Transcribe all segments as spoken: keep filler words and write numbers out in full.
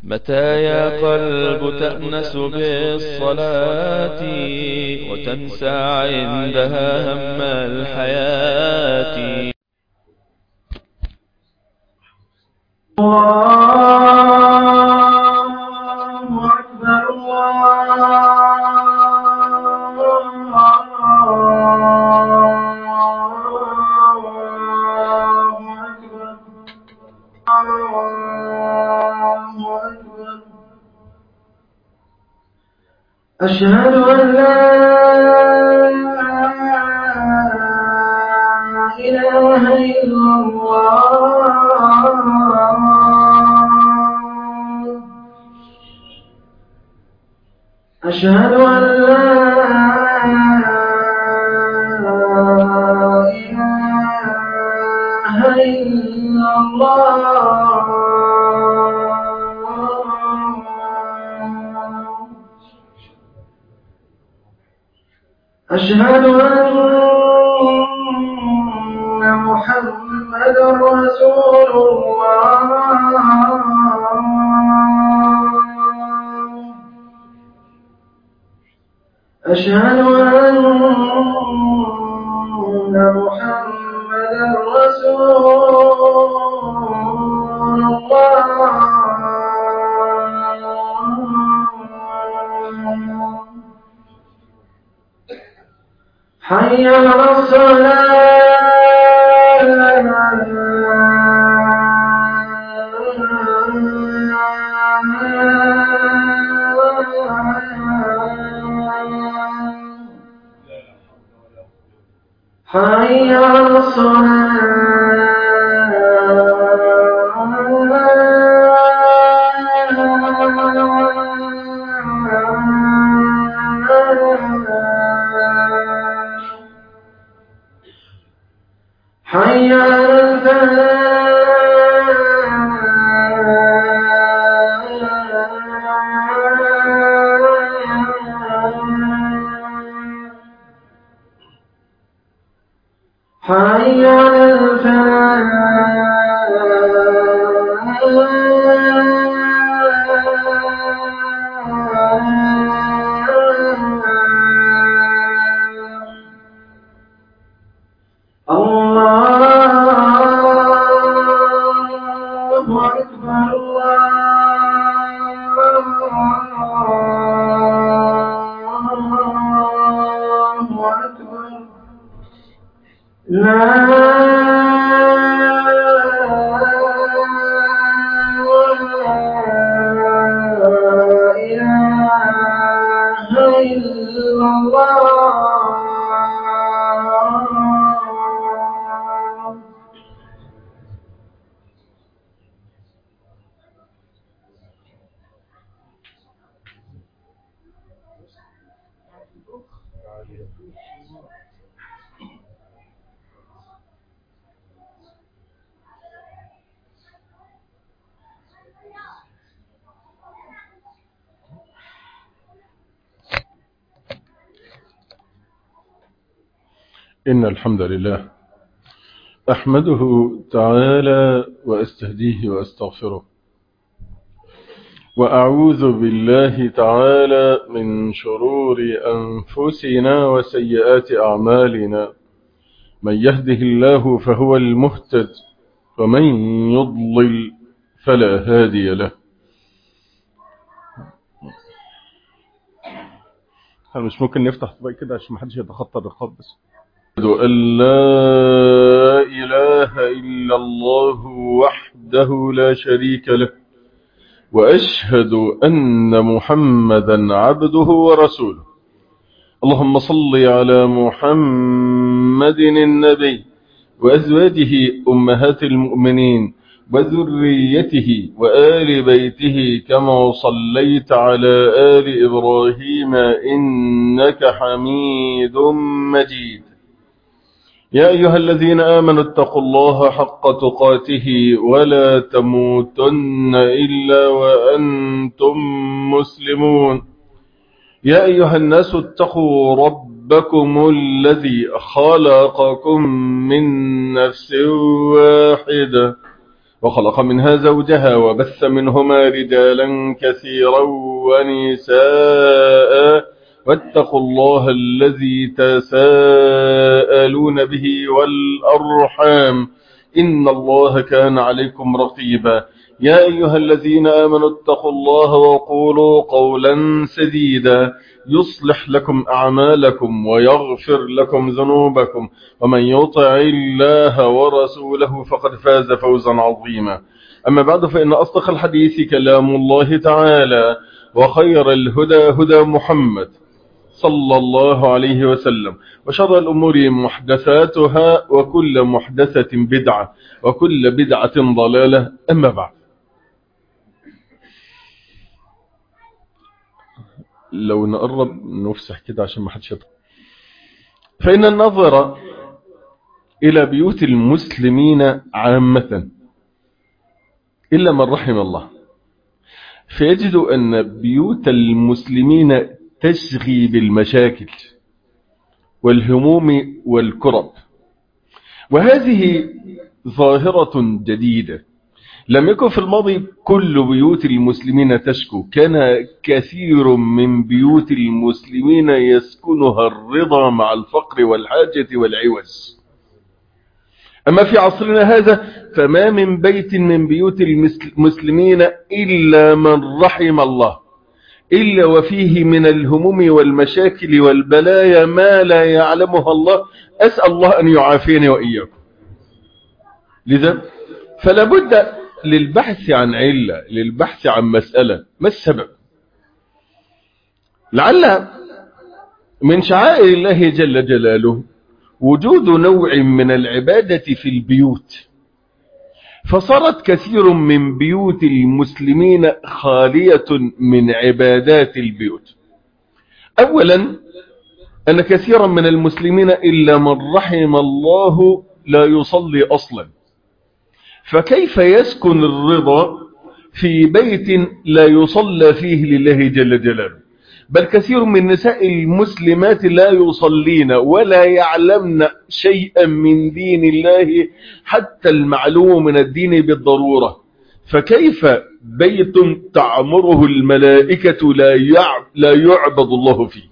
متى يا قلب تأنس بالصلاة وتنسى عندها هم الحياة. الله أكبر أشهد أن لا إله إلا الله أشهد أن لا إله إلا الله أشهد أن محمدا رسول الله أشهد أن محمدا رسول الله حي على الصلاة حي على الصلاة حي على الفلاح حي على الفلاح الله أكبر الله أكبر لا إله إلا الله إن الحمد لله أحمده تعالى وأستهديه وأستغفره، وأعوذ بالله تعالى من شرور أنفسنا وسيئات أعمالنا. من يهده الله فهو المهتد، ومن يضلل فلا هادي له. هل مش ممكن نفتح طبق كده عشان محدش يتخطى الرقاب بس؟ أشهد أن لا إله إلا الله وحده لا شريك له، وأشهد أن محمدا عبده ورسوله. اللهم صل على محمد النبي وأزواجه أمهات المؤمنين وذريته وآل بيته كما صليت على آل إبراهيم إنك حميد مجيد. يا أيها الذين آمنوا اتقوا الله حق تقاته ولا تموتن إلا وأنتم مسلمون. يا أيها الناس اتقوا ربكم الذي خلقكم من نفس واحدة وخلق منها زوجها وبث منهما رجالا كثيرا ونساء واتقوا الله الذي تساءلون به والأرحام إن الله كان عليكم رقيبا يا أيها الذين آمنوا اتقوا الله وقولوا قولا سديدا يصلح لكم أعمالكم ويغفر لكم ذنوبكم ومن يطع الله ورسوله فقد فاز فوزا عظيما أما بعد فإن أصدق الحديث كلام الله تعالى وخير الهدى هدى محمد صلى الله عليه وسلم وشر الأمور محدثاتها وكل محدثة بدعة وكل بدعة ضلالة أما بعد. لو نقرب نفسح كده عشان ما حدش يطلع. فإن النظر إلى بيوت المسلمين عامة إلا من رحم الله فيجد أن بيوت المسلمين تشغي بالمشاكل والهموم والكرب، وهذه ظاهرة جديدة لم يكن في الماضي كل بيوت المسلمين تشكو، كان كثير من بيوت المسلمين يسكنها الرضا مع الفقر والحاجة والعوز. أما في عصرنا هذا فما من بيت من بيوت المسلمين إلا من رحم الله إلا وفيه من الهموم والمشاكل والبلايا ما لا يعلمها الله، أسأل الله أن يعافيني وإياكم. لذا فلا بد للبحث عن علة، للبحث عن مسألة، ما السبب؟ لعل من شعائر الله جل جلاله وجود نوع من العبادة في البيوت، فصارت كثير من بيوت المسلمين خالية من عبادات البيوت. أولا أن كثيرا من المسلمين إلا من رحم الله لا يصلي أصلا، فكيف يسكن الرضا في بيت لا يصلى فيه لله جل جلاله؟ بل كثير من نساء المسلمات لا يصلين ولا يعلمن شيئا من دين الله حتى المعلوم من الدين بالضرورة، فكيف بيت تعمره الملائكة لا يعبد الله فيه؟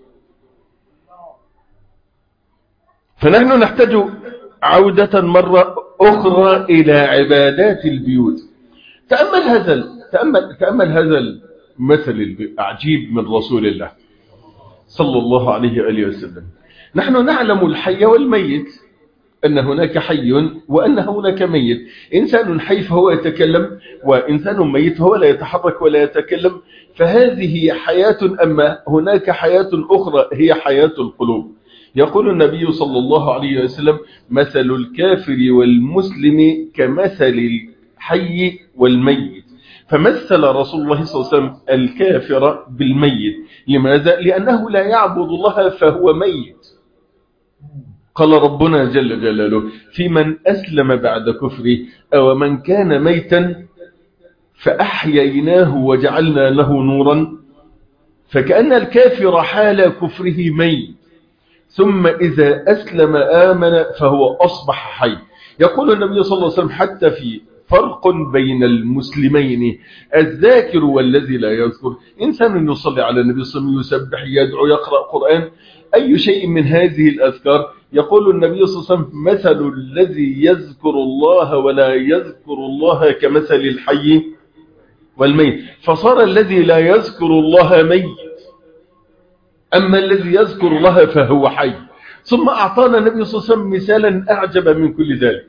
فنحن نحتاج عودة مرة أخرى إلى عبادات البيوت. تأمل هذا تأمل, تأمل هذا المثل العجيب من رسول الله صلى الله عليه وآله وسلم. نحن نعلم الحي والميت، أن هناك حي وأن هناك ميت. إنسان حي فهو يتكلم، وإنسان ميت فهو لا يتحرك ولا يتكلم، فهذه حياة. أما هناك حياة أخرى هي حياة القلوب. يقول النبي صلى الله عليه وسلم: مثل الكافر والمسلم كمثل الحي والميت. فمثل رسول الله صلى الله عليه وسلم الكافر بالميت. لماذا؟ لأنه لا يعبد الله فهو ميت. قال ربنا جل جلاله في من أسلم بعد كفره: أو من كان ميتا فأحييناه وجعلنا له نورا. فكأن الكافر حال كفره ميت، ثم إذا أسلم آمن فهو أصبح حي. يقول النبي صلى الله عليه وسلم حتى في فرق بين المسلمين الذاكر والذي لا يذكر. إنسان يصلي على النبي صلى الله عليه وسلم، يسبح، يدعو، يقرأ قرآن، أي شيء من هذه الأذكار. يقول النبي صلى الله عليه وسلم: مثل الذي يذكر الله ولا يذكر الله كمثل الحي والميت. فصار الذي لا يذكر الله ميت، أما الذي يذكر الله فهو حي. ثم أعطانا النبي صلى الله عليه وسلم مثالا أعجب من كل ذلك.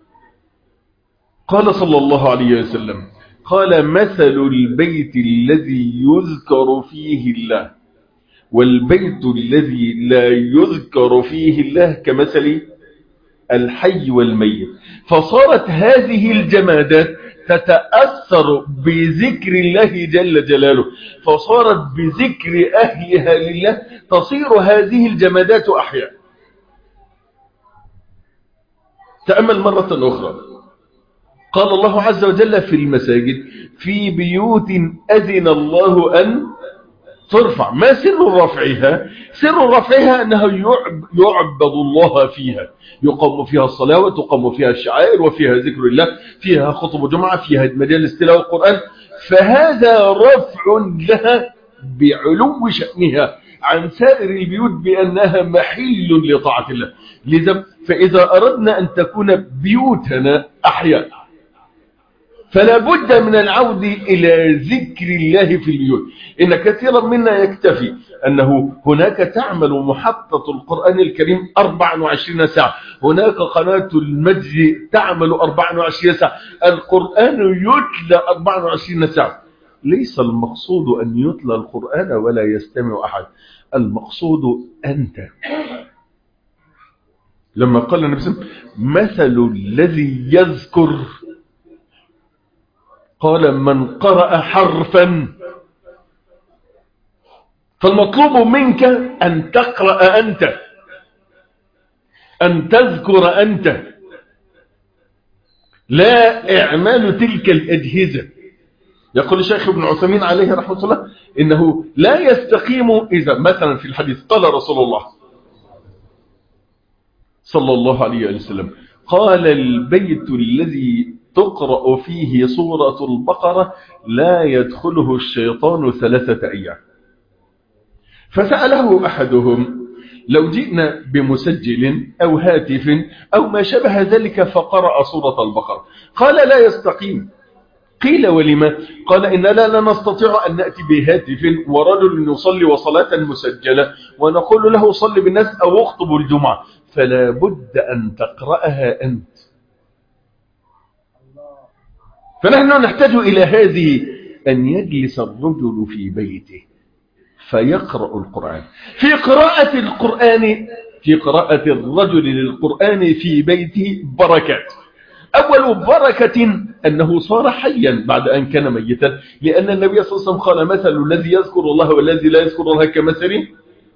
قال صلى الله عليه وسلم: قال: مثل البيت الذي يذكر فيه الله والبيت الذي لا يذكر فيه الله كمثل الحي والميت. فصارت هذه الجمادات تتأثر بذكر الله جل جلاله، فصارت بذكر أهلها لله تصير هذه الجمادات أحياء. تأمل مرة أخرى، قال الله عز وجل في المساجد: في بيوت أذن الله أن ترفع. ما سر رفعها؟ سر رفعها أنها يعبد الله فيها، يقام فيها الصلاة وتقام فيها الشعائر وفيها ذكر الله، فيها خطب جمعة، فيها مجالس تلاوة القرآن. فهذا رفع لها بعلو شأنها عن سائر البيوت بأنها محل لطاعة الله. لذا فإذا أردنا أن تكون بيوتنا أحياء فلا بد من العود إلى ذكر الله في البيوت. إن كثيرا منا يكتفي أنه هناك تعمل محطة القرآن الكريم أربع وعشرين ساعة، هناك قناة المجد تعمل أربع وعشرين ساعة، القرآن يتلى أربع وعشرين ساعة. ليس المقصود أن يتلى القرآن ولا يستمع أحد، المقصود أنت. لما قال النبي صلى الله عليه وسلم مثل الذي يذكر، قال من قرأ حرفا، فالمطلوب منك أن تقرأ أنت، أن تذكر أنت، لا إعمال تلك الأجهزة. يقول الشيخ ابن عثيمين عليه رحمة الله إنه لا يستقيم إذا مثلا في الحديث قال رسول الله صلى الله عليه وسلم قال البيت الذي تقرأ فيه سورة البقرة لا يدخله الشيطان ثلاثة أيام. فسأله أحدهم لو جئنا بمسجل أو هاتف أو ما شبه ذلك فقرأ سورة البقرة، قال لا يستقيم. قيل ولما؟ قال إن لا, لا نستطيع أن نأتي بهاتف ورجل يصلي وصلاة مسجلة ونقول له صلي بالناس أو اخطب الجمعة، فلا بد أن تقرأها أنت. فنحن نحتاج إلى هذه، أن يجلس الرجل في بيته فيقرأ القرآن. في قراءة القرآن في قراءة الرجل للقرآن في بيته بركات. أول بركة أنه صار حيا بعد أن كان ميتا، لأن النبي صلى الله عليه وسلم قال مثل الذي يذكر الله والذي لا يذكر الله كمثل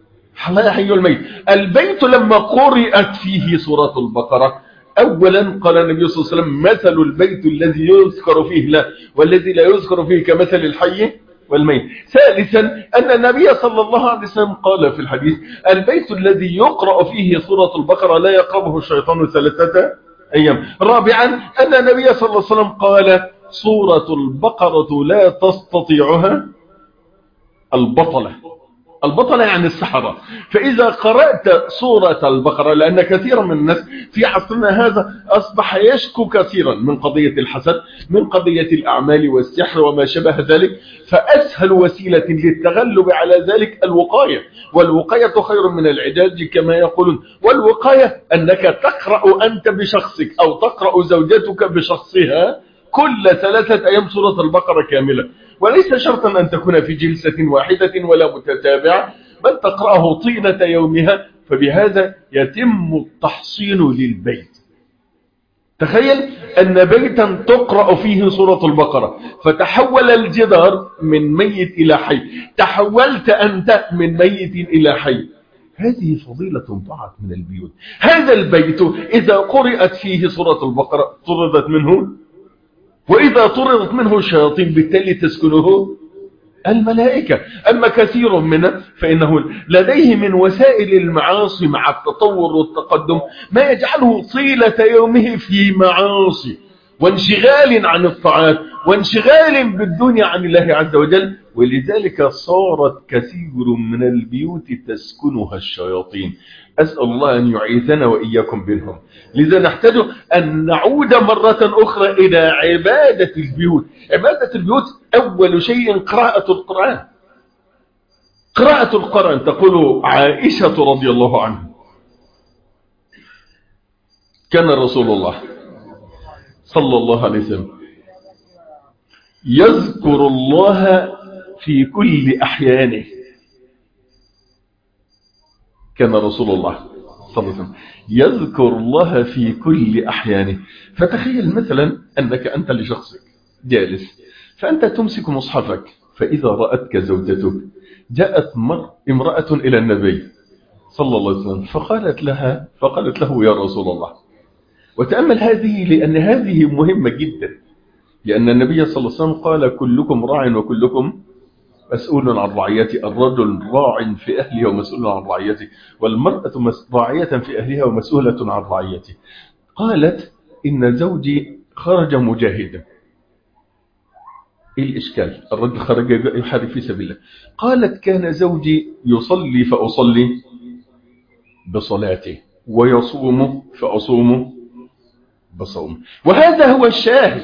حي الميت. البيت لما قرأت فيه سورة البقرة أولا قال النبي صلى الله عليه وسلم مثل البيت الذي يذكر فيه الله والذي لا يذكر فيه كمثل الحي والميت. ثالثا أن النبي صلى الله عليه وسلم قال في الحديث البيت الذي يقرأ فيه سورة البقرة لا يقربه الشيطان ثلاثة أيام. رابعا أن النبي صلى الله عليه وسلم قال سورة البقرة لا تستطيعها البطلة. البطلة يعني السحرة. فإذا قرأت سورة البقرة، لأن كثيرا من الناس في عصرنا هذا أصبح يشكو كثيرا من قضية الحسد، من قضية الأعمال والسحر وما شبه ذلك، فأسهل وسيلة للتغلب على ذلك الوقاية، والوقاية خير من العلاج كما يقولون. والوقاية أنك تقرأ أنت بشخصك أو تقرأ زوجتك بشخصها كل ثلاثة أيام سورة البقرة كاملة، وليس شرطا أن تكون في جلسة واحدة ولا متتابعة، بل تقرأه طيلة يومها، فبهذا يتم التحصين للبيت. تخيل أن بيتا تقرأ فيه سورة البقرة فتحول الجدار من ميت إلى حي، تحولت أنت من ميت إلى حي. هذه فضيلة ضاعت من البيوت. هذا البيت إذا قرأت فيه سورة البقرة طردت منه، وإذا طردت منه الشياطين بالتالي تسكنه الملائكة. أما كثير منا فإنه لديه من وسائل المعاصي مع التطور والتقدم ما يجعله طيلة يومه في معاصي وانشغال عن الطاعات وانشغال بالدنيا عن الله عز وجل، ولذلك صارت كثير من البيوت تسكنها الشياطين. أسأل الله أن يعيذنا وإياكم منهم. لذا نحتاج أن نعود مرة أخرى إلى عبادة البيوت. عبادة البيوت أول شيء قراءة القرآن. قراءة القرآن. تقول عائشة رضي الله عنها كان رسول الله صلى الله عليه وسلم يذكر الله في كل أحيانه. كان رسول الله صلى الله عليه وسلم يذكر الله في كل أحيانه. فتخيل مثلا أنك أنت لشخصك جالس، فأنت تمسك مصحفك، فإذا رأتك زوجتك جاءت مر امرأة إلى النبي صلى الله عليه وسلم فقالت لها فقالت له يا رسول الله. وتأمل هذه، لأن هذه مهمة جدا، لأن النبي صلى الله عليه وسلم قال كلكم راع وكلكم مسؤول عن رعيته، الرجل راع في أهله ومسؤول عن رعيته، والمرأة راعية في أهلها ومسؤولة عن رعيته. قالت إن زوجي خرج مجاهدا. إيه الإشكال؟ الرجل خرج يحارب في سبيل الله. قالت كان زوجي يصلي فأصلي بصلاته، ويصوم فأصوم بصوم. وهذا هو الشاهد،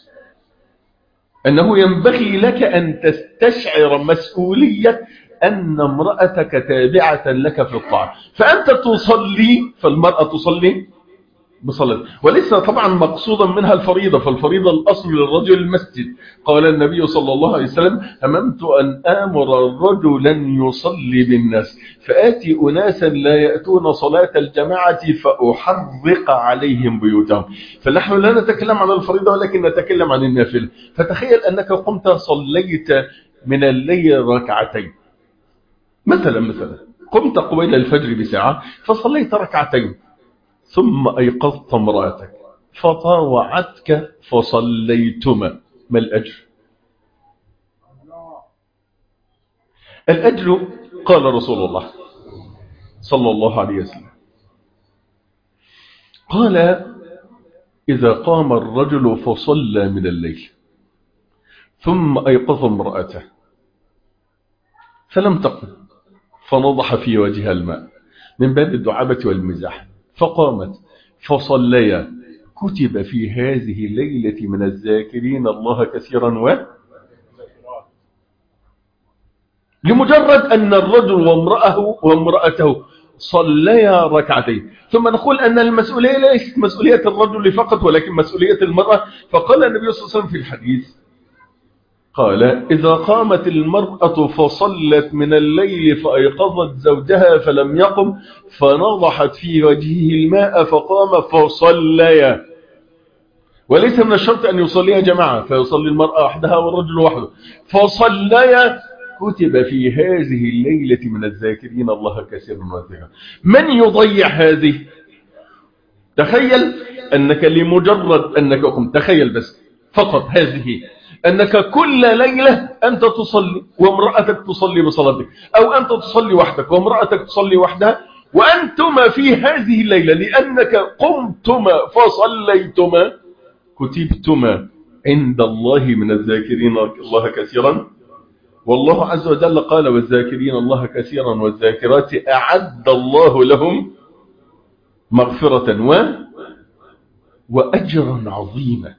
أنه ينبغي لك أن تستشعر مسؤولية أن امرأتك تابعة لك في الطاعة. فأنت تصلي، فالمرأة تصلي بصلاة، وليس طبعا مقصودا منها الفريضة، فالفريضة الأصل للرجل المسجد. قال النبي صلى الله عليه وسلم: هممت أن آمر رجلا يصلي بالناس فآتي أناسا لا يأتون صلاة الجماعة فأحرق عليهم بيوتهم. فنحن لا نتكلم عن الفريضة ولكن نتكلم عن النافلة. فتخيل أنك قمت صليت من الليل ركعتين مثلا مثلا قمت قبيل الفجر بساعة فصليت ركعتين، ثم أيقظت امرأتك فطاوعتك فصليتما، ما الأجر؟ الأجر قال رسول الله صلى الله عليه وسلم، قال: إذا قام الرجل فصلى من الليل ثم أيقظ امرأته فلم تقم فنضح في وجهها الماء من باب الدعابة والمزاح، فقامت فصليا، كتب في هذه الليلة من الذاكرين الله كثيرا. و لمجرد أن الرجل وامرأه وامرأته صليا ركعتين. ثم نقول أن المسؤولية ليست مسؤولية الرجل فقط ولكن مسؤولية المرأة. فقال النبي صلى الله عليه وسلم في الحديث، قال: إذا قامت المرأة فصلت من الليل فأيقظت زوجها فلم يقم فنضحت في وجهه الماء فقام فصليا. وليس من الشرط أن يصليها جماعة، فيصلي المرأة وحدها والرجل وحده. فصليا، كتب في هذه الليلة من الذاكرين الله كثيرا وذكرا. من يضيع هذه؟ تخيل أنك لمجرد أنك قمت، تخيل بس فقط هذه، أنك كل ليلة أنت تصلي وامرأتك تصلي بصلاتك، أو أنت تصلي وحدك وامرأتك تصلي وحدها، وأنتما في هذه الليلة لأنك قمتما فصليتما كتبتما عند الله من الذاكرين الله كثيرا. والله عز وجل قال: والذاكرين الله كثيرا والذاكرات أعد الله لهم مغفرة و... وأجرا عظيما.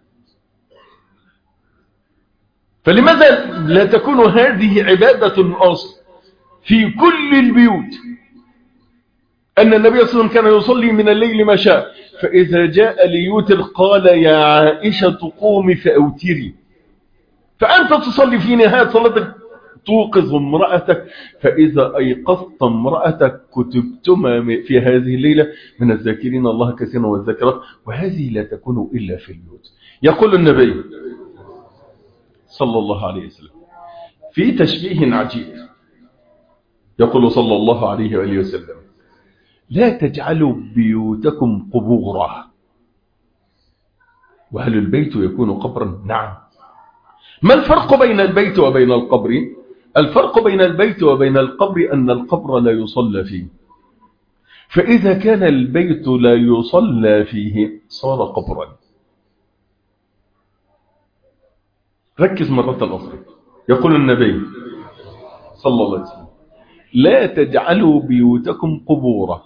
فلماذا لا تكون هذه عبادة أصل في كل البيوت؟ أن النبي صلى الله عليه وسلم كان يصلي من الليل ما شاء، فإذا جاء ليوتر قال: يا عائشة قومي فأوتري. فأنت تصلي في نهاية صلاتك توقظ امرأتك، فإذا أيقظت امرأتك كتبتما في هذه الليلة من الذاكرين الله كثيرا والذاكرات. وهذه لا تكون إلا في البيوت. يقول النبي صلى الله عليه وسلم في تشبيه عجيب، يقول صلى الله عليه وآله وسلم: لا تجعلوا بيوتكم قبورا. وهل البيت يكون قبرا؟ نعم. ما الفرق بين البيت وبين القبر؟ الفرق بين البيت وبين القبر أن القبر لا يصلى فيه، فإذا كان البيت لا يصلى فيه صار قبرا. ركز مرة أخرى، يقول النبي صلى الله عليه وسلم: لا تجعلوا بيوتكم قبورا.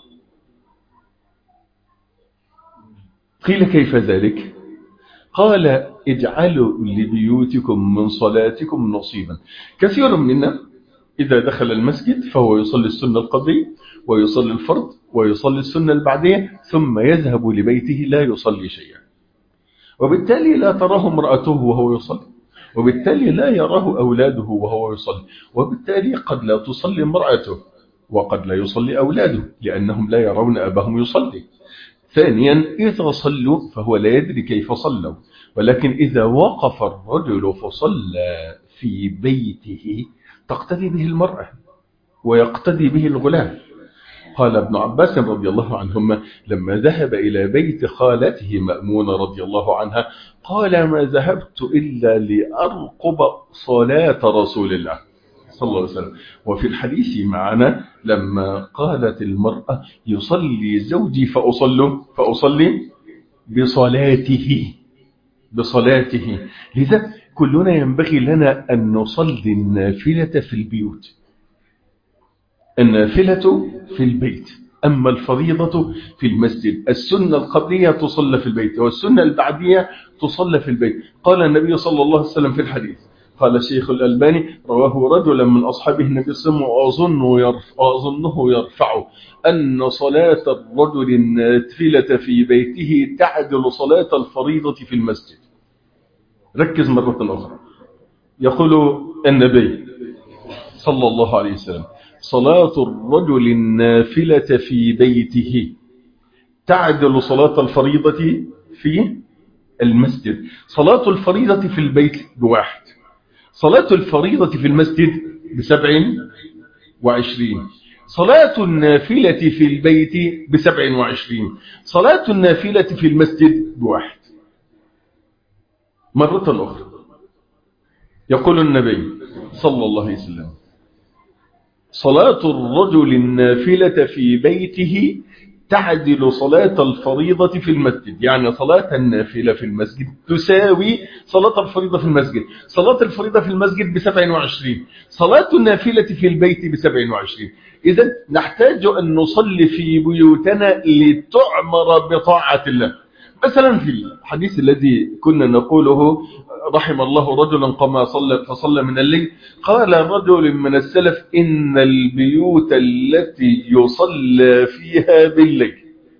قيل: كيف ذلك؟ قال: اجعلوا لبيوتكم من صلاتكم نصيبا. كثير منا إذا دخل المسجد فهو يصلي السنة القبلية ويصلي الفرض ويصلي السنة البعدية ثم يذهب لبيته لا يصلي شيئا، وبالتالي لا تراه امرأته وهو يصلي، وبالتالي لا يراه أولاده وهو يصلي، وبالتالي قد لا تصلي امرأته وقد لا يصلي أولاده لأنهم لا يرون أباهم يصلي. ثانيا، إذا صلوا فهو لا يدري كيف صلوا، ولكن إذا وقف الرجل فصلى في بيته تقتدي به المرأة ويقتدي به الغلام. قال ابن عباس رضي الله عنهما لما ذهب إلى بيت خالته مأمونة رضي الله عنها قال: ما ذهبت إلا لأرقب صلاة رسول الله صلى الله عليه وسلم. وفي الحديث معنا لما قالت المرأة يصلي زوجي فأصلي فأصلي بصلاته بصلاته لذا كلنا ينبغي لنا أن نصلي النافلة في البيوت. النافلة في البيت، أما الفريضة في المسجد. السنة القبلية تصلى في البيت والسنة البعدية تصلى في البيت. قال النبي صلى الله عليه وسلم في الحديث، قال الشيخ الألباني رواه رجلا من أصحابه النبي صلى الله عليه وسلم وأظنه يرفع أن صلاة الرجل النافلة في بيته تعدل صلاة الفريضة في المسجد. ركز مرة أخرى، يقول النبي صلى الله عليه وسلم صلاة الرجل النافلة في بيته تعدل صلاة الفريضة في المسجد. صلاة الفريضة في البيت بواحد، صلاة الفريضة في المسجد بسبع وعشرين، صلاة النافلة في البيت بسبع وعشرين، صلاة النافلة في المسجد بواحد. مرة أخرى يقول النبي صلى الله عليه وسلم صلاة الرجل النافلة في بيته تعدل صلاة الفريضة في المسجد. يعني صلاة النافلة في المسجد تساوي صلاة الفريضة في المسجد. صلاة الفريضة في المسجد بسبع وعشرين، صلاة النافلة في البيت بسبع وعشرين. إذن نحتاج أن نصلي في بيوتنا لتعمر بطاعة الله. مثلا في الحديث الذي كنا نقوله رحم الله رجلا قام صلى فصلى من الليل، قال رجل من السلف إن البيوت التي يصلى فيها بالليل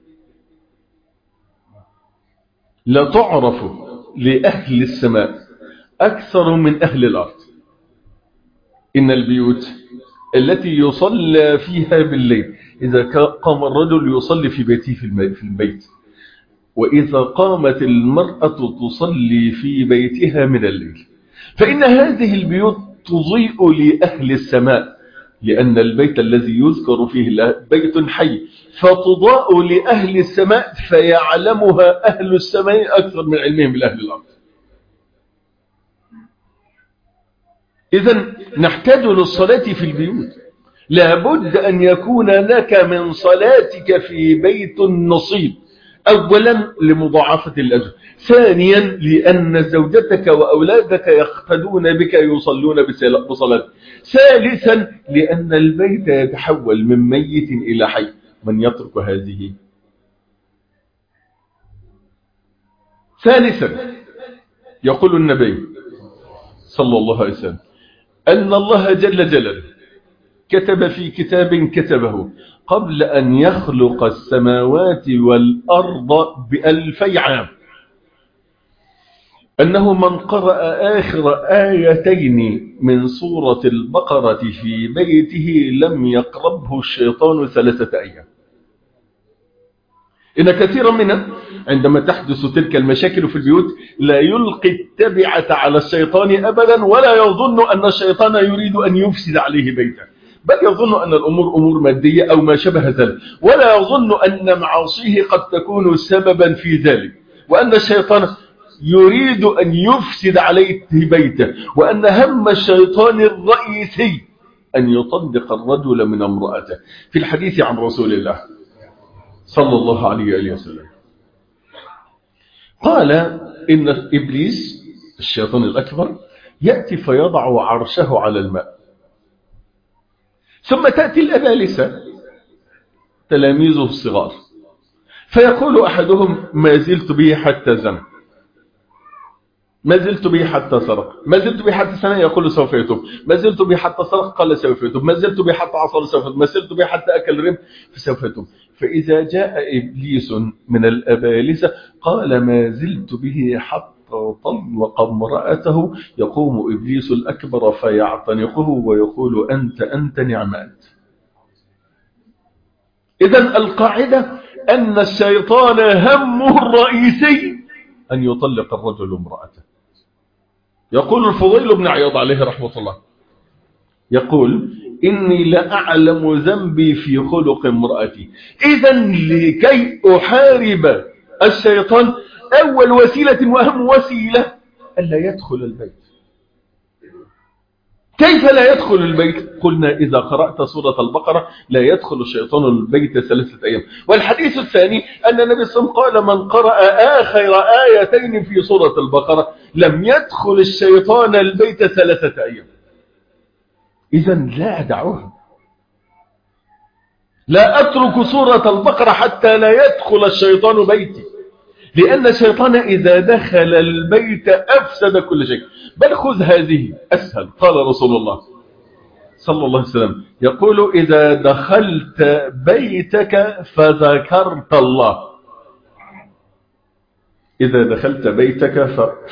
لا تعرف لأهل السماء أكثر من أهل الأرض. إن البيوت التي يصلى فيها بالليل، إذا قام الرجل يصلي في بيته في البيت، وإذا قامت المرأة تصلي في بيتها من الليل، فإن هذه البيوت تضيء لأهل السماء، لأن البيت الذي يذكر فيه بيت حي، فتضاء لأهل السماء فيعلمها أهل السماء أكثر من علمهم لأهل الأرض. إذن نحتاج للصلاة في البيوت. لابد أن يكون لك من صلاتك في بيت نصيب، أولا لمضاعفة الأجر، ثانيا لأن زوجتك وأولادك يقتدون بك يصلون بصلاة، ثالثا لأن البيت يتحول من ميت إلى حي. من يترك هذه؟ ثالثا يقول النبي صلى الله عليه وسلم أن الله جل جلاله كتب في كتاب كتبه قبل أن يخلق السماوات والأرض بألفي عام أنه من قرأ آخر آيتين من سورة البقرة في بيته لم يقربه الشيطان ثلاثة أيام. إن كثيرا منا عندما تحدث تلك المشاكل في البيوت لا يلقي التبعة على الشيطان أبدا، ولا يظن أن الشيطان يريد أن يفسد عليه بيته، بل يظن أن الأمور أمور مادية أو ما شبه ذلك، ولا يظن أن معاصيه قد تكون سببا في ذلك، وأن الشيطان يريد أن يفسد عليه بيته، وأن هم الشيطان الرئيسي أن يطلق الرجل من امرأته. في الحديث عن رسول الله صلى الله عليه وسلم قال إن إبليس الشيطان الأكبر يأتي فيضع عرشه على الماء، ثم تأتي الأبالسة تلاميذه الصغار فيقول أحدهم ما زلت به حتى زنى، ما زلت به حتى سرق، ما زلت به حتى سنة، يقول سوف يتوب، ما زلت به حتى سرق، قال سوف يتوب، ما زلت به حتى عصر، سوف يتوب، ما زلت به حتى أكل رب، فسوف يتوب. فإذا جاء إبليس من الأبالسة قال ما زلت به حتى طلق امرأته، يقوم إبليس الأكبر فيعتنقه ويقول أنت أنت نعمات. إذن القاعدة أن الشيطان همه الرئيسي أن يطلق الرجل امرأته. يقول الفضيل بن عياض عليه رحمة الله يقول إني لأعلم ذنبي في خلق امرأتي. إذن لكي أحارب الشيطان أول وسيلة وأهم وسيلة ألا يدخل البيت. كيف لا يدخل البيت؟ قلنا إذا قرأت سورة البقرة لا يدخل الشيطان البيت ثلاثة أيام. والحديث الثاني أن النبي صلى الله عليه وسلم قال من قرأ آخر آيتين في سورة البقرة لم يدخل الشيطان البيت ثلاثة أيام. إذن لا أدعوها، لا أترك سورة البقرة حتى لا يدخل الشيطان بيتي، لأن الشيطان إذا دخل البيت أفسد كل شيء. بل خذ هذه أسهل. قال رسول الله صلى الله عليه وسلم يقول إذا دخلت بيتك فذكرت الله، إذا دخلت بيتك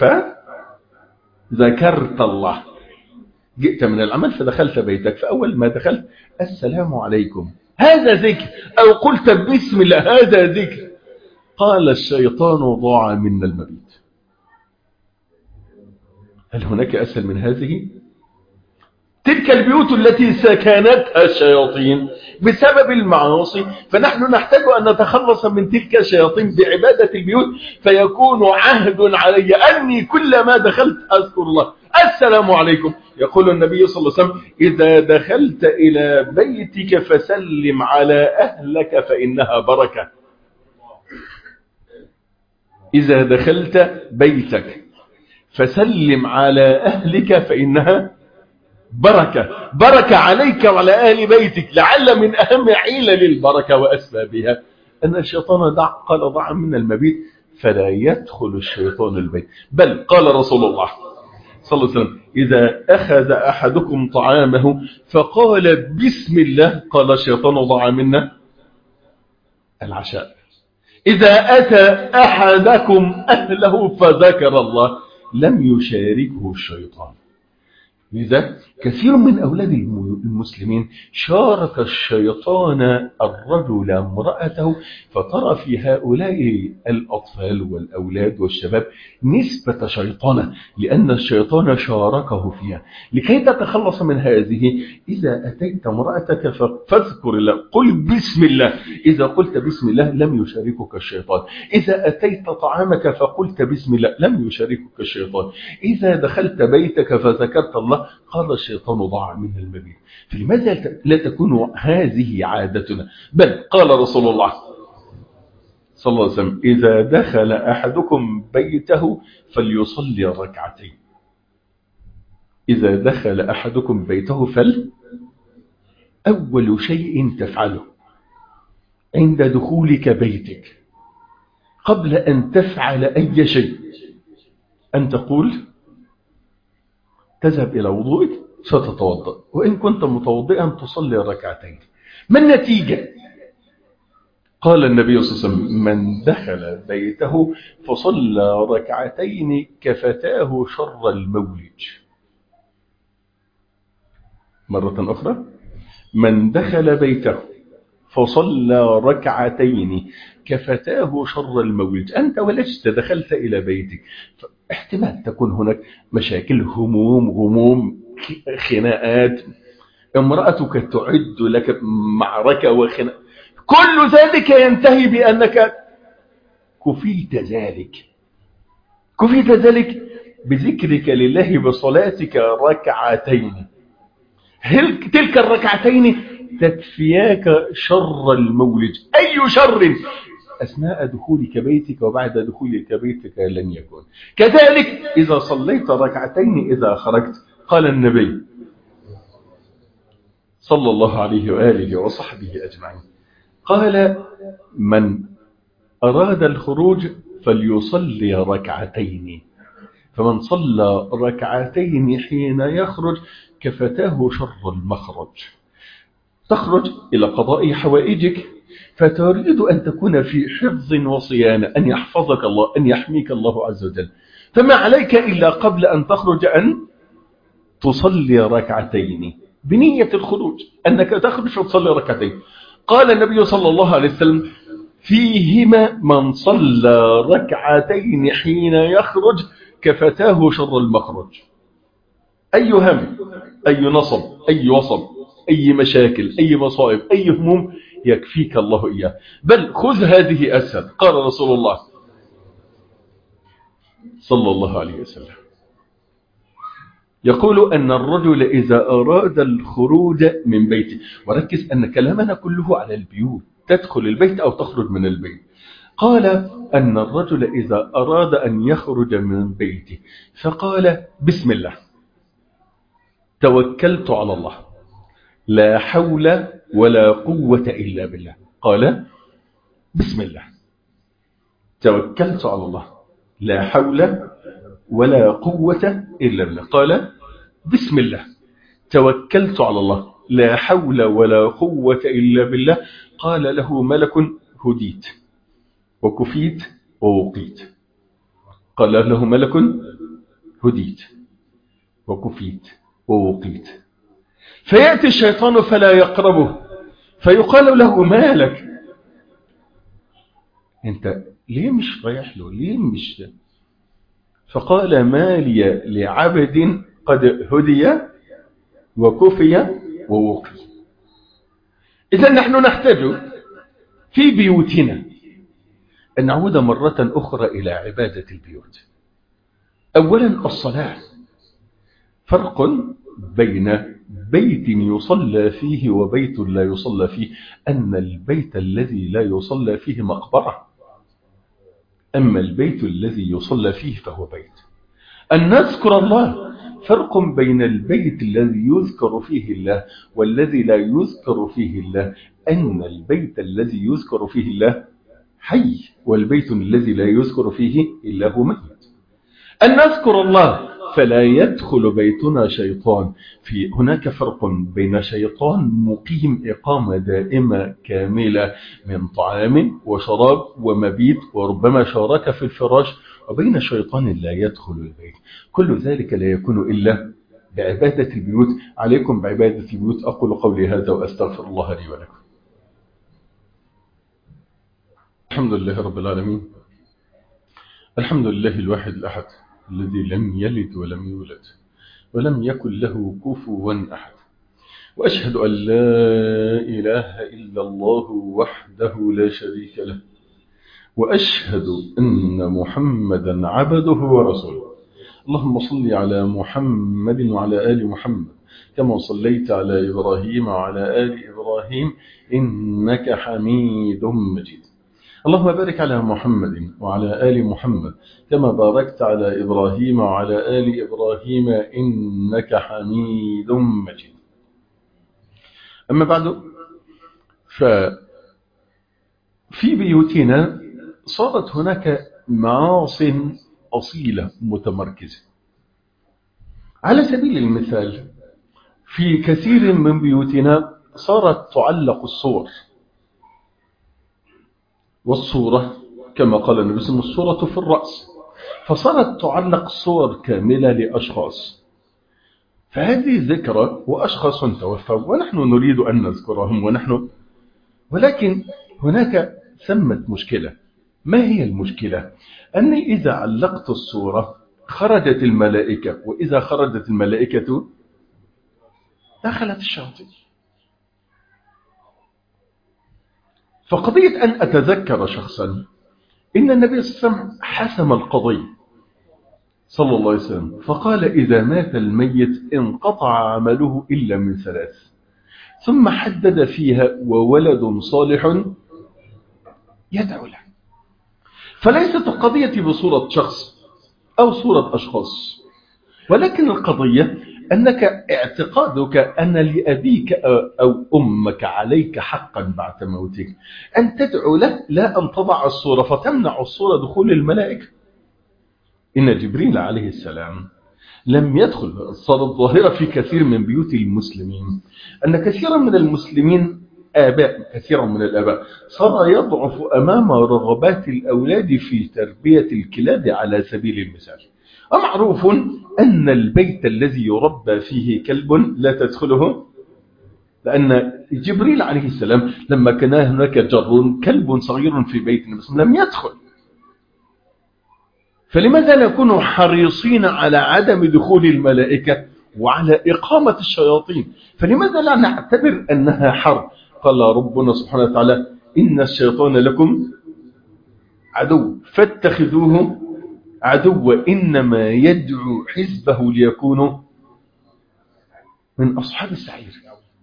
فذكرت الله، جئت من العمل فدخلت بيتك، فأول ما دخلت السلام عليكم، هذا ذكر، أو قلت بسم الله، هذا ذكر. قال الشيطان ضاع منا المبيت. هل هناك أسهل من هذه؟ تلك البيوت التي سكنتها الشياطين بسبب المعاصي، فنحن نحتاج أن نتخلص من تلك الشياطين بعبادة البيوت، فيكون عهد علي أني كلما دخلت أذكر الله. السلام عليكم. يقول النبي صلى الله عليه وسلم إذا دخلت إلى بيتك فسلم على أهلك فإنها بركة. إذا دخلت بيتك فسلم على أهلك فإنها بركة، بركة عليك وعلى أهل بيتك. لعل من أهم علل البركة وأسبابها أن الشيطان دع قال ضع من المبيت فلا يدخل الشيطان البيت. بل قال رسول الله صلى الله عليه وسلم إذا أخذ أحدكم طعامه فقال بسم الله قال الشيطان ضع منا العشاء. إذا أتى أحدكم أهله فذكر الله لم يشاركه الشيطان. لذا كثير من أولاد المسلمين شارك الشيطان الرجل امرأته، فترى في هؤلاء الأطفال والأولاد والشباب نسبة شيطانة، لأن الشيطان شاركه فيها. لكي تتخلص من هذه إذا أتيت امرأتك فاذكر الله، قل بسم الله. إذا قلت بسم الله لم يشاركك الشيطان. إذا أتيت طعامك فقلت بسم الله لم يشاركك الشيطان. إذا دخلت بيتك فذكرت الله قال الشيطان ضاع من المبيت. فلماذا لا تكون هذه عادتنا؟ بل قال رسول الله صلى الله عليه وسلم إذا دخل أحدكم بيته فليصلي ركعتين. إذا دخل أحدكم بيته فل أول شيء تفعله عند دخولك بيتك قبل أن تفعل أي شيء أن تقول تذهب إلى وضوءك ستتوضأ، وإن كنت متوضئا تصلي ركعتين. ما النتيجة؟ قال النبي صلى الله عليه وسلم من دخل بيته فصلى ركعتين كفتاه شر المولج. مرة أخرى من دخل بيته فصلى ركعتين كفتاه شر المولج. أنت ولجت دخلت إلى بيتك، احتمال تكون هناك مشاكل، هموم غموم خناقات، امرأتك تعد لك معركة وخناق، كل ذلك ينتهي بأنك كفيت ذلك كفيت ذلك بذكرك لله بصلاتك ركعتين. هل تلك الركعتين تكفياك شر المولج؟ أي شر أثناء دخولك بيتك وبعد دخولك بيتك لن يكون. كذلك إذا صليت ركعتين إذا خرجت، قال النبي صلى الله عليه وآله وصحبه أجمعين قال من أراد الخروج فليصلي ركعتين، فمن صلى ركعتين حين يخرج كفتاه شر المخرج. تخرج إلى قضاء حوائجك فتريد أن تكون في حفظ وصيانة، أن يحفظك الله، أن يحميك الله عز وجل، فما عليك إلا قبل أن تخرج أن تصلي ركعتين بنية الخروج، أنك تخرج وتصلي ركعتين. قال النبي صلى الله عليه وسلم فيهما من صلى ركعتين حين يخرج كفتاه شر المخرج. أي هم، أي نصب، أي وصب، أي مشاكل، أي مصائب، أي هموم يكفيك الله إياه. بل خذ هذه أسهل. قال رسول الله صلى الله عليه وسلم يقول أن الرجل إذا أراد الخروج من بيته، وركز أن كلامنا كله على البيوت، تدخل البيت أو تخرج من البيت. قال أن الرجل إذا أراد أن يخرج من بيته فقال بسم الله، توكلت على الله، لا حول ولا قوة إلا بالله. قال بسم الله، توكلت على الله، لا حول ولا قوة إلا بالله. قال بسم الله، توكلت على الله، لا حول ولا قوة إلا بالله. قال له ملك هديت وكفيت ووقيت. قال له ملك هديت وكفيت ووقيت. فيأتي الشيطان فلا يقربه، فيقال له مالك، انت ليه مش رايح له، ليه مش؟ فقال ما لي لعبد قد هدي وكفي ووقي. إذا نحن نحتاج في بيوتنا أن نعود مرة أخرى إلى عبادة البيوت. أولا الصلاة، فرق بين بيت يصلى فيه وبيت لا يصلى فيه، أن البيت الذي لا يصلى فيه مقبرة، أما البيت الذي يصلى فيه فهو بيت. أن نذكر الله، فرق بين البيت الذي يذكر فيه الله والذي لا يذكر فيه الله، أن البيت الذي يذكر فيه الله حي، والبيت الذي لا يذكر فيه إلا هو ميت. أن نذكر الله فلا يدخل بيتنا شيطان. في هناك فرق بين شيطان مقيم إقامة دائمة كاملة من طعام وشراب ومبيت وربما شارك في الفراش، وبين شيطان لا يدخل البيت. كل ذلك لا يكون إلا بعبادة البيوت. عليكم بعبادة البيوت. أقول قولي هذا وأستغفر الله لي ولكم. الحمد لله رب العالمين، الحمد لله الواحد الأحد الذي لم يلد ولم يولد ولم يكن له كفوا أحد، وأشهد أن لا إله إلا الله وحده لا شريك له، وأشهد أن محمدا عبده ورسوله. اللهم صل على محمد وعلى آل محمد كما صليت على إبراهيم وعلى آل إبراهيم إنك حميد مجيد. اللهم بارك على محمد وعلى آل محمد كما باركت على إبراهيم وعلى آل إبراهيم إنك حميد مجيد. أما بعد، ففي بيوتنا صارت هناك معاصٍ أصيلة متمركزة. على سبيل المثال، في كثير من بيوتنا صارت تعلق الصور، والصورة كما قال النبي صلى الله عليه وسلم الصورة في الرأس، فصارت تعلق صور كاملة لأشخاص. فهذه ذكرى وأشخاص توفوا ونحن نريد أن نذكرهم ونحن، ولكن هناك ثمة مشكلة. ما هي المشكلة؟ أني إذا علقت الصورة خرجت الملائكة، وإذا خرجت الملائكة دخلت الشياطين. فقضية أن أتذكر شخصا، إن النبي صلى الله عليه وسلم حسم القضية صلى الله عليه وسلم فقال إذا مات الميت انقطع عمله إلا من ثلاث، ثم حدد فيها وولد صالح يدعو له. فليست القضية بصورة شخص أو صورة أشخاص، ولكن القضية أنك اعتقادك أن لأبيك أو أمك عليك حقا بعد موتك أن تدعو له، لا أن تضع الصورة فتمنع الصورة دخول الملائكة. إن جبريل عليه السلام لم يدخل. صارت ظاهرة في كثير من بيوت المسلمين أن كثيرا من المسلمين آباء كثيرا من الآباء صار يضعف أمام رغبات الأولاد في تربية الكلاب على سبيل المثال. ومعروف أن البيت الذي يربى فيه كلب لا تدخله، لأن جبريل عليه السلام لما كان هناك جر كلب صغير في بيت النبي لم يدخل. فلماذا نكون حريصين على عدم دخول الملائكة وعلى إقامة الشياطين؟ فلماذا لا نعتبر أنها حرب؟ قال ربنا سبحانه وتعالى إن الشيطان لكم عدو فاتخذوه عدو إنما يدعو حزبه ليكونوا من أصحاب السعير.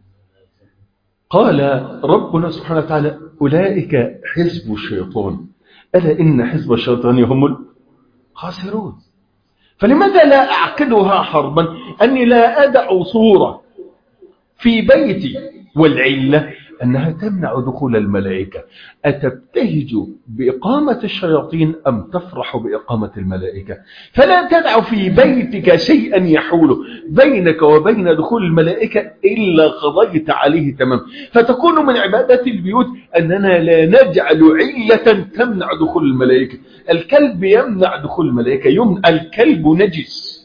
قال ربنا سبحانه وتعالى أولئك حزب الشيطان ألا إن حزب الشيطان هم الخاسرون. فلماذا لا أعقدها حربا أني لا أدع صورة في بيتي والعلة أنها تمنع دخول الملائكة؟ أتبتهج بإقامة الشياطين أم تفرح بإقامة الملائكة؟ فلا تدع في بيتك شيئا يحول بينك وبين دخول الملائكة إلا قضيت عليه تمام. فتكون من عبادات البيوت أننا لا نجعل علة تمنع دخول الملائكة. الكلب يمنع دخول الملائكة، يمنع الكلب نجس،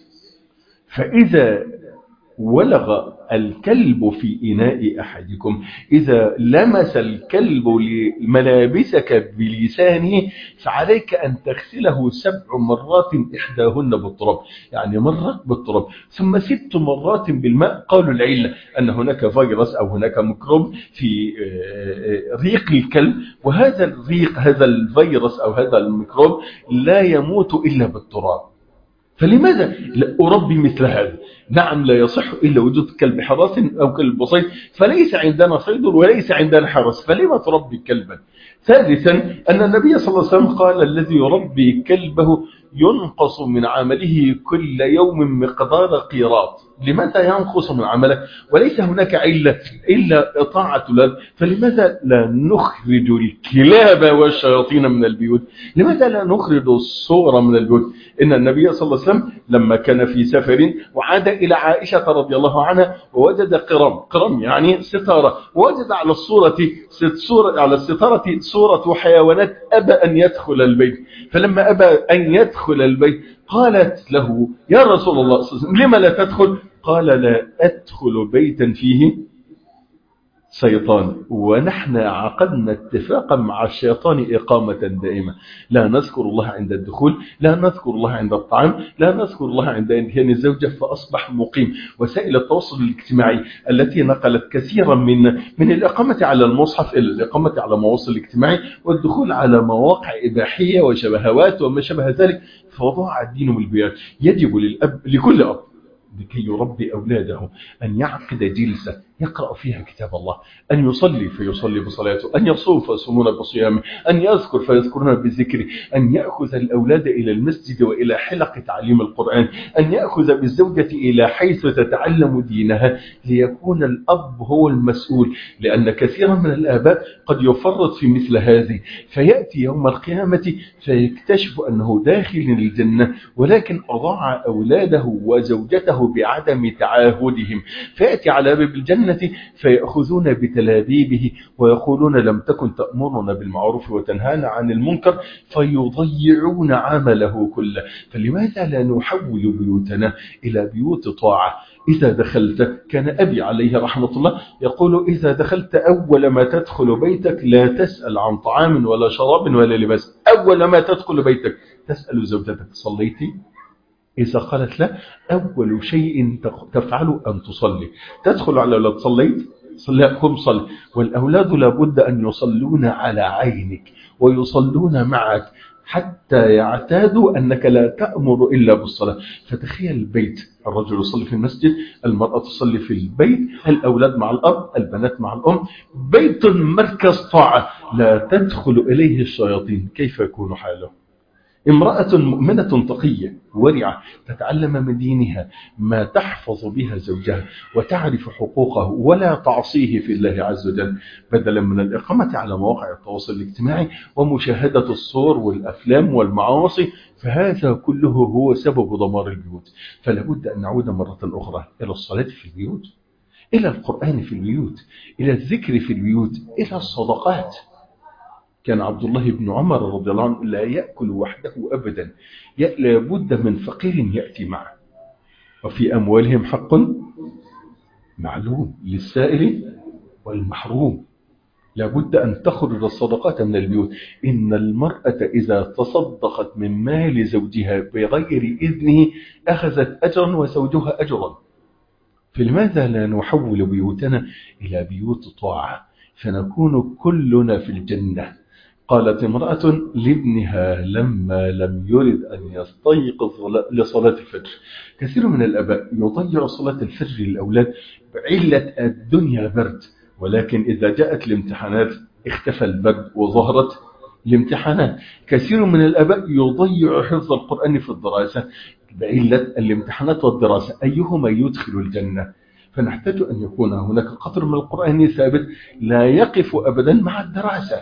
فإذا ولغ الكلب في إناء أحدكم، إذا لمس الكلب ملابسك بلسانه فعليك أن تغسله سبع مرات إحداهن بالتراب، يعني مرة بالتراب ثم ست مرات بالماء. قالوا العلة أن هناك فيروس أو هناك ميكروب في ريق الكلب، وهذا الريق هذا الفيروس أو هذا الميكروب لا يموت إلا بالتراب. فلماذا لا أربي مثل هذا؟ نعم لا يصح إلا وجود كلب حراس أو كلب صيد، فليس عندنا صيد وليس عندنا حرس، فلما تربي كلبا؟ ثالثا أن النبي صلى الله عليه وسلم قال الذي يربي كلبه ينقص من عمله كل يوم مقدار قيراط. لماذا ينقص من عمله وليس هناك علة إلا إطاعة الله؟ فلماذا لا نخرج الكلاب والشياطين من البيوت؟ لماذا لا نخرج الصور من البيوت؟ إن النبي صلى الله عليه وسلم لما كان في سفر وعاد إلى عائشة رضي الله عنها ووجد قرم، قرم يعني ستارة، ووجد على الصورة صورة على الستارة صورة حيوانات أبى أن يدخل البيت. فلما أبى أن يدخل البيت قالت له يا رسول الله لما لا تدخل؟ قال لا أدخل بيتا فيه شيطان، ونحن عقدنا اتفاقا مع الشيطان إقامة دائمة، لا نذكر الله عند الدخول، لا نذكر الله عند الطعام، لا نذكر الله عند انتهاء الزوجة، فأصبح مقيم. وسائل التواصل الاجتماعي التي نقلت كثيرا من من الإقامة على المصحف إلى الإقامة على مواصل الاجتماعي والدخول على مواقع إباحية وشبهوات وما شبه ذلك، فوضع الدين من البيان. يجب للأب لكل أب لكي يربي أولاده أن يعقد جلسة يقرأ فيها كتاب الله، أن يصلي فيصلي بصلاته، أن يصوم فيصومون بصيامه، أن يذكر فيذكرون بذكره، أن يأخذ الأولاد إلى المسجد وإلى حلق تعليم القرآن، أن يأخذ بالزوجة إلى حيث تتعلم دينها، ليكون الأب هو المسؤول. لأن كثيرا من الآباء قد يفرط في مثل هذه، فيأتي يوم القيامة فيكتشف أنه داخل الجنة ولكن أضاع أولاده وزوجته بعدم تعاهدهم، فيأتي على باب الجنة فيأخذون بتلابيبه ويقولون لم تكن تأمرنا بالمعروف وتنهانا عن المنكر، فيضيعون عمله كله. فلماذا لا نحول بيوتنا إلى بيوت طاعة؟ إذا دخلت، كان أبي عليه رحمة الله يقول إذا دخلت أول ما تدخل بيتك لا تسأل عن طعام ولا شراب ولا لباس، أول ما تدخل بيتك تسأل زوجتك صليتي؟ إذا قالت لا، أول شيء تفعل أن تصلي. تدخل على الأولاد صليت؟ صلي، قم صلي. والأولاد لابد أن يصلون على عينك ويصلون معك حتى يعتادوا أنك لا تأمر إلا بالصلاة. فتخيل البيت، الرجل يصلي في المسجد، المرأة تصلي في البيت، الأولاد مع الأب، البنات مع الأم، بيت مركز طاعة لا تدخل إليه الشياطين. كيف يكون حاله؟ امرأة مؤمنة تقية ورعة تتعلم من دينها ما تحفظ بها زوجها وتعرف حقوقه ولا تعصيه في الله عز وجل، بدلا من الإقامة على مواقع التواصل الاجتماعي ومشاهدة الصور والأفلام والمعاصي. فهذا كله هو سبب دمار البيوت. فلا بد أن نعود مرة أخرى إلى الصلاة في البيوت، إلى القرآن في البيوت، إلى الذكر في البيوت، إلى الصدقات. كان عبد الله بن عمر رضي الله عنه لا يأكل وحده أبدا، لابد من فقير يأتي معه. وفي أموالهم حق معلوم للسائل والمحروم. لابد أن تخرج الصدقات من البيوت. إن المرأة إذا تصدقت من مال زوجها بغير إذنه أخذت أجرا وزوجها أجرا. فلماذا لا نحول بيوتنا إلى بيوت طاعة فنكون كلنا في الجنة؟ قالت امرأة لابنها لما لم يرد أن يستيقظ لصلاة الفجر. كثير من الآباء يضيع صلاة الفجر للأولاد بعلة الدنيا برد، ولكن إذا جاءت الامتحانات اختفى البرد وظهرت الامتحانات. كثير من الآباء يضيع حفظ القرآن في الدراسة بعلة الامتحانات والدراسة، أيهما يدخل الجنة؟ فنحتاج أن يكون هناك قدر من القرآن ثابت لا يقف أبدا مع الدراسة.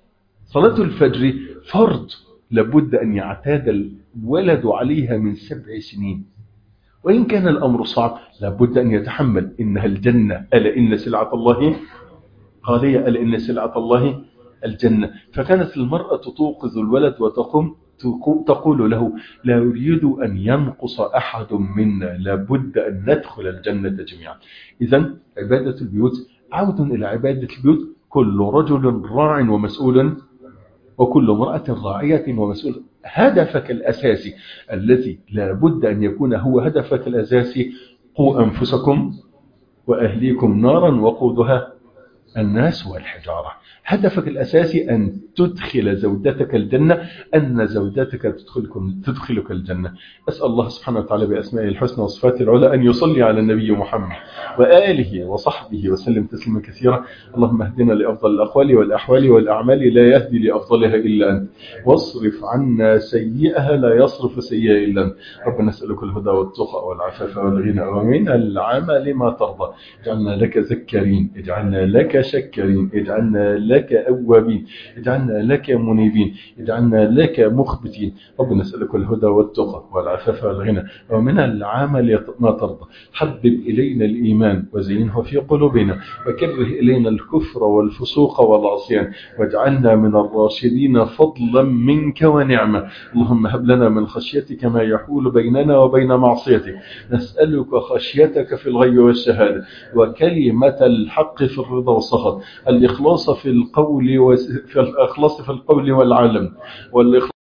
صلاة الفجر فرض لابد أن يعتاد الولد عليها من سبع سنين، وإن كان الأمر صعب لابد أن يتحمل. إنها الجنة، ألا إن سلعة الله غالية، ألا إن سلعة الله الجنة. فكانت المرأة توقظ الولد وتقوم تقول له لا يريد أن ينقص أحد منا، لابد أن ندخل الجنة جميعا. إذن عبادة البيوت عود إلى عبادة البيوت. كل رجل راع ومسؤول، وكل امرأة راعية ومسؤول. هدفك الأساسي الذي لابد أن يكون هو هدفك الأساسي: قوا أنفسكم وأهليكم نارا وقودها الناس والحجارة. هدفك الأساسي أن تدخل زوجتك الجنة، أن زوجتك تدخلكم تدخلك الجنة. أسأل الله سبحانه وتعالى بأسمائه الحسنى وصفاته العلى أن يصلي على النبي محمد وآله وصحبه وسلم تسليما كثيرا. اللهم اهدنا لأفضل الأقوال والأحوال والأعمال، لا يهدي لأفضلها إلا أنت، واصرف عنا سيئها لا يصرف سيئها إلا أنت. ربنا نسألك الهدى والتقى والعفاف والغنى ومن العمل ما ترضى. اجعلنا لك ذكرين، اجعلنا لك شكرين، اجعلنا لك أوابين، اجعلنا لك منيبين، اجعلنا لك مخبتين. ربنا نسألك الهدى والتقى والعفاف والغنى ومن العمل ما ترضى. حبب إلينا الإيمان وزينه في قلوبنا، وكره إلينا الكفر والفسوق والعصيان، واجعلنا من الراشدين فضلا منك ونعمة. اللهم هب لنا من خشيتك ما يحول بيننا وبين معصيتك. نسألك خشيتك في الغيب والشهادة، وكلمة الحق في الرضا والسخط، الإخلاص في القول وفي الإخلاص في القول والعلم، والإخلاص